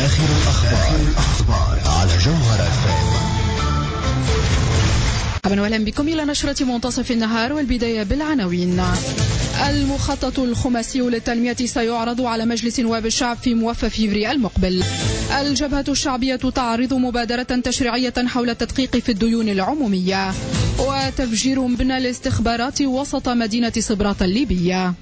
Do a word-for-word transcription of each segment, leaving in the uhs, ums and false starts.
آخر الأخبار على جوهرة اف ام. أهلا بكم إلى نشرة منتصف النهار، والبداية بالعناوين. المخطط الخماسي للتنمية سيعرض على مجلس نواب الشعب في موفى فيفري المقبل. الجبهة الشعبية تعرض مبادرة تشريعية حول التدقيق في الديون العمومية. وتفجير مبنى الاستخبارات وسط مدينة صبرات الليبية.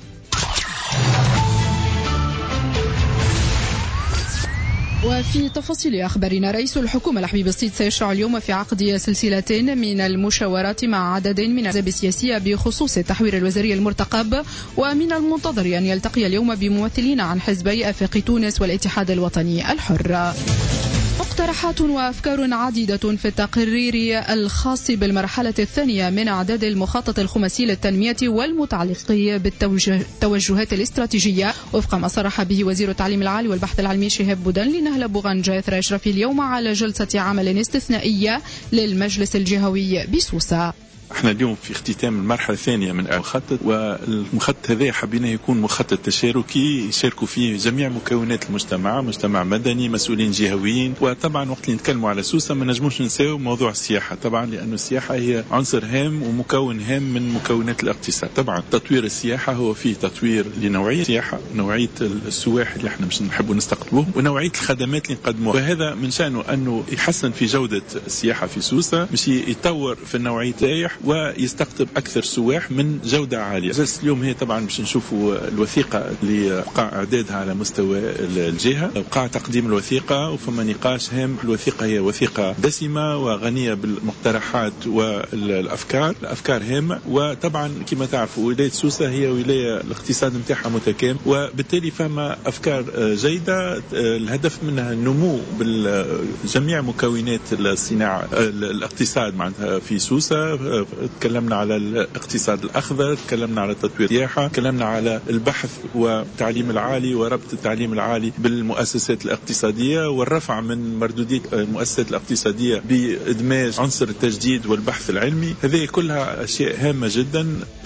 وفي تفاصيل أخبارنا، رئيس الحكومة الحبيب السيد سيشرع اليوم في عقد سلسلة من المشاورات مع عدد من الأحزاب السياسية بخصوص التحوير الوزاري المرتقب، ومن المنتظر أن يلتقي اليوم بممثلين عن حزبي أفق تونس والاتحاد الوطني الحر. مقترحات وأفكار عديدة في التقرير الخاص بالمرحلة الثانية من إعداد المخطط الخماسي للتنمية والمتعلق بالتوجهات الاستراتيجية، وفق ما صرح به وزير التعليم العالي والبحث العلمي شهاب بودن لنهل بوغنجا إثر إشرافه اليوم على جلسة عمل استثنائية للمجلس الجهوي بسوسة. احنا اليوم في اختتام المرحلة الثانية من المخطط، والمخطط هذا حبينا يكون مخطط تشاركي يشاركوا فيه جميع مكونات المجتمع، مجتمع مدني، مسؤولين جهويين. وطبعا وقت اللي نتكلموا على سوسة ما نجموش نساو موضوع السياحة، طبعا لأنه السياحة هي عنصر هام ومكون هام من مكونات الاقتصاد. طبعا تطوير السياحة هو فيه تطوير لنوعية السياحة، نوعية السواح اللي احنا مش نحبوا نستقطبوهم، ونوعية الخدمات اللي نقدموها، وهذا من شأنه أنه يحسن في جودة السياحة في سوسة، مش يطور في النوعية السائح ويستقطب أكثر سواح من جودة عالية. جلسة اليوم هي طبعا باش نشوفوا الوثيقة اللي وقع إعدادها على مستوى الجهة، وقع تقديم الوثيقة وفما نقاش هام. الوثيقة هي وثيقة دسمة وغنية بالمقترحات والأفكار، الأفكار هامة. وطبعا كما تعرفوا ولاية سوسة هي ولاية الاقتصاد متاعها متكامل، وبالتالي فما أفكار جيدة الهدف منها النمو بجميع مكونات الصناعة الاقتصاد معناتها في سوسة. تكلمنا على الاقتصاد الأخضر، تكلمنا على تطوير السياحة، تكلمنا على البحث والتعليم العالي وربط التعليم العالي بالمؤسسات الاقتصادية، والرفع من مردودية المؤسسات الاقتصادية بإدماج عنصر التجديد والبحث العلمي. هذه كلها أشياء هامة جدا.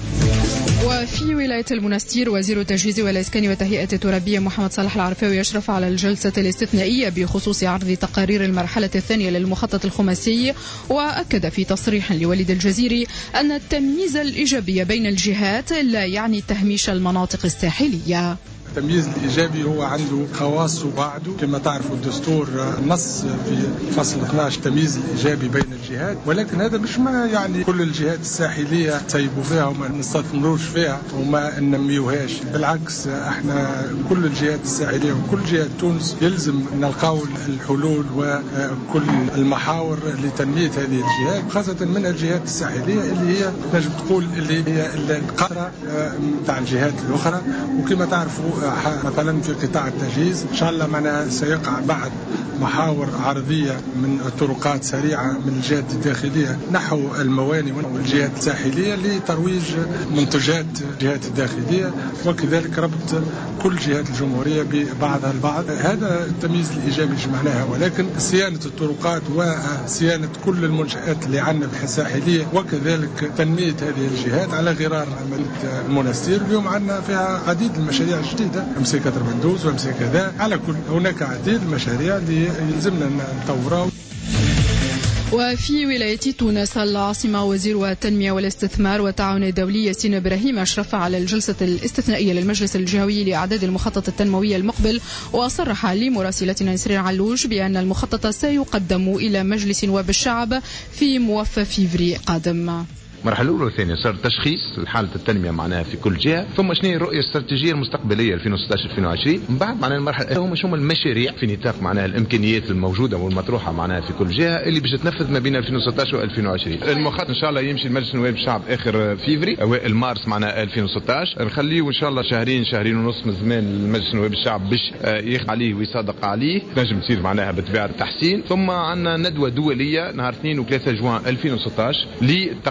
وفي ولاية المنستير، وزير التجهيز والإسكان والتهيئة الترابية محمد صالح العرفاوي يشرف على الجلسة الاستثنائية بخصوص عرض تقارير المرحلة الثانية للمخطط الخماسي، وأكد في تصريح لوليد الجزيري أن التمييز الإيجابي بين الجهات لا يعني تهميش المناطق الساحلية. التمييز الإيجابي هو عنده خواص وبعده، كما تعرفوا الدستور نص في فصل اثني عشر تمييز الإيجابي بين الجهات، ولكن هذا مش ما يعني كل الجهات الساحلية تسيبوا فيها وما نستثمروش فيها وما ننميوهاش. بالعكس احنا كل الجهات الساحلية وكل جهات تونس يلزم نلقاو الحلول وكل المحاور لتنمية هذه الجهات، خاصة من الجهات الساحلية اللي هي نجم تقول اللي هي القطرة متاع الجهات الأخرى. وكما تعرفوا مثلا في قطاع التجهيز إن شاء الله معنا سيقع بعد محاور عرضية من طرقات سريعة من الجهات الداخلية نحو الموانئ والجهات الساحلية لترويج منتجات الجهات الداخلية، وكذلك ربط كل جهات الجمهورية ببعضها البعض. هذا التمييز الإيجابي جمعناها، ولكن صيانة الطرقات وصيانة كل المنشآت اللي عندنا في الساحلية وكذلك تنمية هذه الجهات على غرار مدينة المنستير. اليوم عندنا فيها عديد المشاريع الجديدة، أمسي كتر مندوز وأمسي كذا، على كل هناك عديد المشاريع اللي يلزمنا نطورها. وفي ولاية تونس العاصمة، وزير التنمية والاستثمار والتعاون الدولي ياسين إبراهيم أشرف على الجلسة الاستثنائية للمجلس الجهوي لإعداد المخطط التنموي المقبل، وصرح لمراسلتنا نسرين علوش بأن المخطط سيقدم إلى مجلس نواب الشعب في موفى فيفري قادم. المرحله الاولى والثانيه صار تشخيص حاله التنميه معناها في كل جهه، ثم شنو هي الرؤيه الاستراتيجيه المستقبليه ألفين وستة عشر ألفين وعشرين. من بعد معناها المرحله هم شو المشاريع في نطاق معناها الامكانيات الموجوده والمطروحه معناها في كل جهه اللي باش تنفذ ما بين ألفين وستة عشر وألفين وعشرين. المخطط ان شاء الله يمشي لمجلس نواب الشعب اخر فيفري اوائل مارس معناها ألفين وستة عشر، نخليه ان شاء الله شهرين شهرين ونص من زمان لمجلس نواب الشعب باش يخ عليه ويصادق عليه، نجم تصير معناها بتبع التحسين. ثم عندنا ندوه دوليه نهار اثنين وثلاثة جوان ألفين وستة عشر لتقديم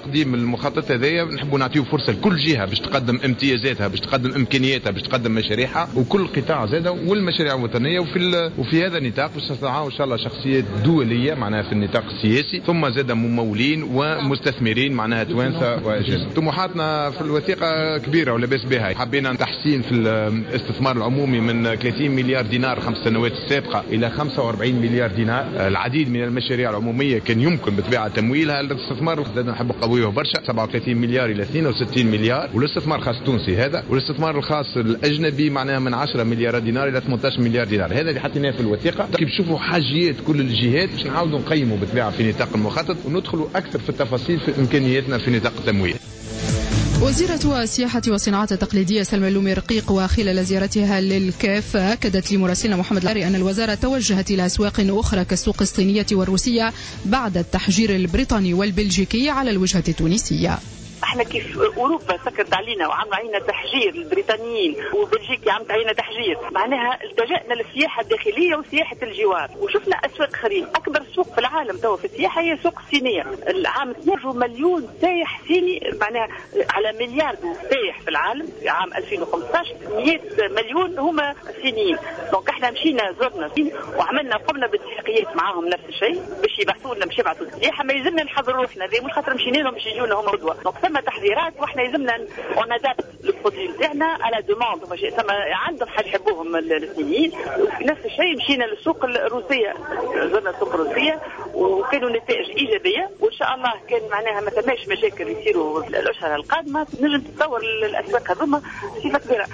المخطط هذايا نحبوا نعطيه فرصه لكل جهه باش تقدم امتيازاتها، باش تقدم امكانياتها، باش تقدم مشاريعها، وكل قطاع زاده والمشاريع الوطنيه. وفي وفي هذا النطاق باش نستطيعوا ان شاء الله شخصيات دوليه معناها في النطاق السياسي، ثم زاده ممولين ومستثمرين معناها توانسه واجانب. طموحاتنا في الوثيقه كبيره ولا باس بها. حبينا تحسين في الاستثمار العمومي من ثلاثين مليار دينار خمس سنوات السابقه الى خمسة وأربعين مليار دينار. العديد من المشاريع العموميه كان يمكن بطبيعه تمويلها. الاستثمار زاد نحب نقويه برشا، سبعة وثلاثين مليار الى اثنين وستين مليار، والاستثمار الخاص التونسي هذا، والاستثمار الخاص الاجنبي معناها من عشرة مليار دينار الى ثمانية عشر مليار دينار. هذا اللي حطيناه في الوثيقه. كيف تشوفوا حاجيات كل الجهات باش نعاودوا نقيموا بطبيعه في نطاق المخطط وندخلوا اكثر في التفاصيل في امكانياتنا في نطاق التمويل. وزيرة السياحة والصناعات التقليدية سلمى اللومي رقيق وخلال زيارتها للكاف أكدت لمراسلنا محمد العري أن الوزارة توجهت إلى أسواق أخرى كالسوق الصينية والروسية بعد التحجير البريطاني والبلجيكي على الوجهة التونسية. احنا كيف اوروبا سكرت علينا وعملوا علينا تحجير، البريطانيين وبلجيكا عملت علينا تحجير، معناها التجأنا للسياحه الداخليه وسياحه الجوار، وشفنا اسواق اخرين. اكبر سوق في العالم توا في السياحه هي سوق الصينيه. العام اثنين مليون سايح صيني، معناها على مليار سايح في العالم في عام ألفين وخمسة عشر مئة مليون هما صينيين. دونك احنا مشينا زرنا الصين وعملنا قمنا بالتحقيقات معاهم نفس الشيء باش يبعثوا لنا باش يبعثوا السياحه. ما يلزمنا نحضروا روحنا، مش خاطر مشينا لهم باش يجونا هما قدوه. ثم تحذيرات واحنا يلزمنا اون ادابت البرودوي نتاعنا على دوموند. ثم عندهم حاجه يحبوهم الصينيين. وفي نفس الشيء مشينا للسوق الروسيه، زرنا السوق الروسيه وكانوا نتائج ايجابيه، وان شاء الله كان معناها ما ثماش مشاكل يصيروا الاشهر القادمه. نجم تتصور الاسواق هذوما صفه كبيره.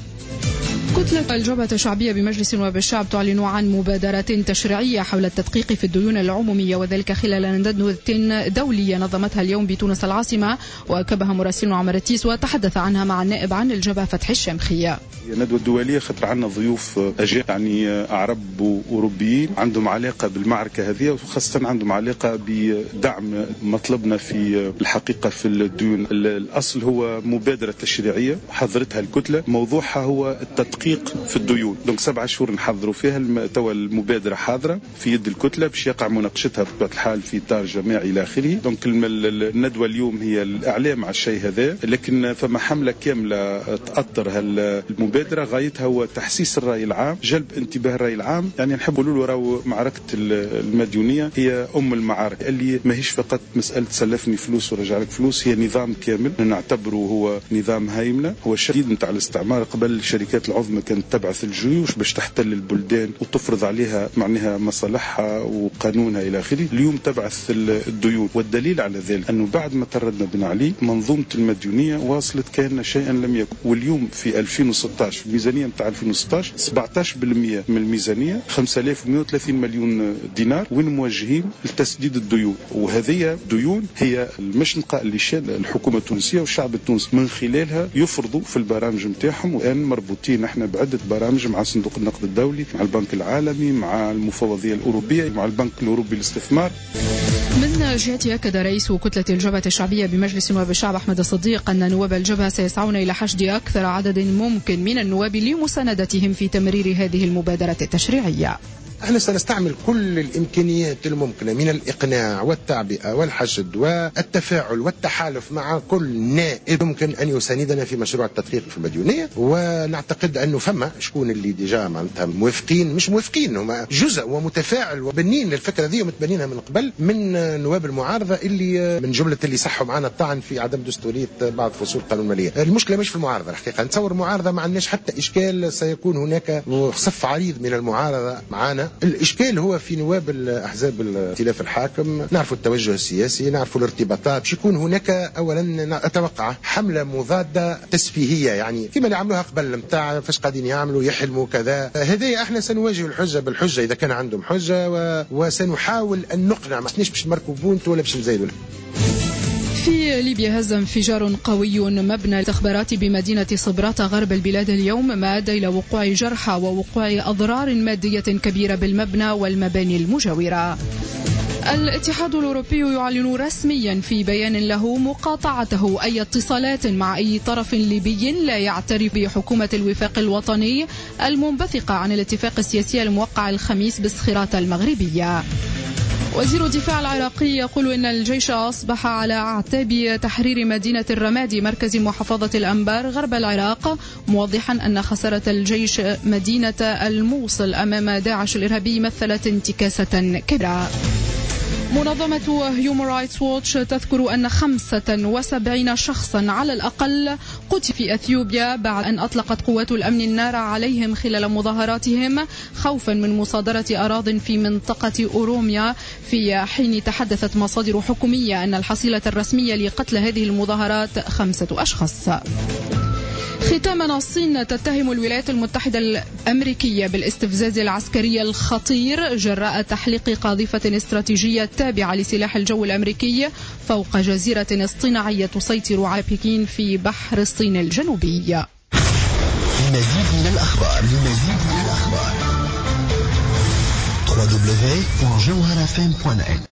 كتلة الجبهة الشعبية بمجلس نواب الشعب تعلن عن مبادرات تشريعية حول التدقيق في الديون العمومية، وذلك خلال ندوة دولية نظمتها اليوم بتونس العاصمة وكبها مراسلنا عمر التيس وتحدث عنها مع النائب عن الجبهة فتحي الشامخية. ندوة دولية خطر عنا ضيوف أجانب يعني أعرب وأوروبيين عندهم علاقة بالمعركة هذه، وخاصة عندهم علاقة بدعم مطلبنا في الحقيقة في الديون. الأصل هو مبادرة تشريعية حضرتها الكتلة، موضوعها هو التدقيق في الديون. دونك سبعة شهور نحضروا فيها. توا المبادرة حاضرة في يد الكتلة باش يقع مناقشتها بطبيعة الحال في إطار جماعي إلى آخره. دونك الندوة اليوم هي الإعلام على الشيء هذا، لكن فما حملة كاملة تأطر هالمبادرة غايتها هو تحسيس الرأي العام، جلب انتباه الرأي العام. يعني نحب نقولوا له راهو معركة المديونية هي أم المعارك، اللي ماهيش فقط مسألة سلفني فلوس ورجع لك فلوس، هي نظام كامل نعتبره هو نظام هيمنة، هو شديد نتاع الاستعمار. قبل الشركات العظمى كانت تبعث الجيوش باش تحتل البلدان وتفرض عليها معناها مصالحها وقانونها إلى آخره. اليوم تبعث الديون، والدليل على ذلك أنه بعد ما تردنا بن علي منظومة المديونية واصلت كأن شيئا لم يكن. واليوم في ألفين وستة عشر في الميزانية نتاع ألفين وستة عشر سبعة عشر بالمئة من الميزانية خمسة آلاف ومئة وثلاثين مليون دينار وين موجهين لتسديد الديون. وهذه ديون هي المشنقة اللي شال الحكومة التونسية والشعب التونسي من خلالها يفرضوا في البرامج نتاعهم، وأن مربوطين احنا بعدة برامج مع صندوق النقد الدولي، مع البنك العالمي، مع المفوضية الأوروبية، مع البنك الأوروبي للاستثمار. من جهته أكد رئيس كتلة الجبهة الشعبية بمجلس نواب الشعب أحمد الصديق أن نواب الجبهة سيسعون إلى حشد أكثر عدد ممكن من النواب لمساندتهم في تمرير هذه المبادرة التشريعية. احنا سنستعمل كل الامكانيات الممكنه من الاقناع والتعبئه والحشد والتفاعل والتحالف مع كل نائب ممكن ان يساندنا في مشروع التدقيق في المديونيه. ونعتقد انه فما شكون اللي ديجا معناتها موافقين، مش موافقين، هم جزء ومتفاعل وبنين للفكره دي ومتبنينها من قبل من نواب المعارضه اللي من جمله اللي صحوا معنا الطعن في عدم دستوريه بعض فصول القانون الماليه. المشكله مش في المعارضه الحقيقه، نتصور المعارضه ما عندناش حتى اشكال، سيكون هناك صف عريض من المعارضه معنا. الإشكال هو في نواب الأحزاب الائتلاف الحاكم. نعرفوا التوجه السياسي، نعرفوا الارتباطات، باش يكون هناك أولا أتوقع حملة مضادة تسفيهية، يعني كما اللي عملوها قبل متاع فاش قاعدين يعملوا يحلموا كذا. هذه احنا سنواجه الحجة بالحجة إذا كان عندهم حجة، و... وسنحاول أن نقنع، ما باش نمركوا بونت ولا باش نزايدوا. في ليبيا هز انفجار قوي مبنى الاستخبارات بمدينة صبرات غرب البلاد اليوم، ما أدى إلى وقوع جرحى ووقوع أضرار مادية كبيرة بالمبنى والمباني المجاورة. الاتحاد الأوروبي يعلن رسميا في بيان له مقاطعته أي اتصالات مع أي طرف ليبي لا يعترف بحكومة الوفاق الوطني المنبثقة عن الاتفاق السياسي الموقع الخميس بالصخرات المغربية. وزير الدفاع العراقي يقول إن الجيش أصبح على أعتاب تحرير مدينة الرمادي مركز محافظة الأنبار غرب العراق، موضحا أن خسارة الجيش مدينة الموصل أمام داعش الإرهابي مثلت انتكاسة كبرى. منظمة هيومن رايتس ووتش تذكر أن خمسة وسبعين شخصا على الأقل قتلوا في أثيوبيا بعد أن أطلقت قوات الأمن النار عليهم خلال مظاهراتهم خوفا من مصادرة أراضٍ في منطقة أوروميا، في حين تحدثت مصادر حكومية أن الحصيلة الرسمية لقتل هذه المظاهرات خمسة أشخاص. ختاما، الصين تتهم الولايات المتحدة الأمريكية بالاستفزاز العسكري الخطير جراء تحليق قاذفة استراتيجية تابعة لسلاح الجو الأمريكي فوق جزيرة اصطناعية تسيطر على بكين في بحر الصين الجنوبي. مزيد من الأخبار مزيد من الأخبار دبليو دبليو دبليو دوت جوهرة إف إم دوت نت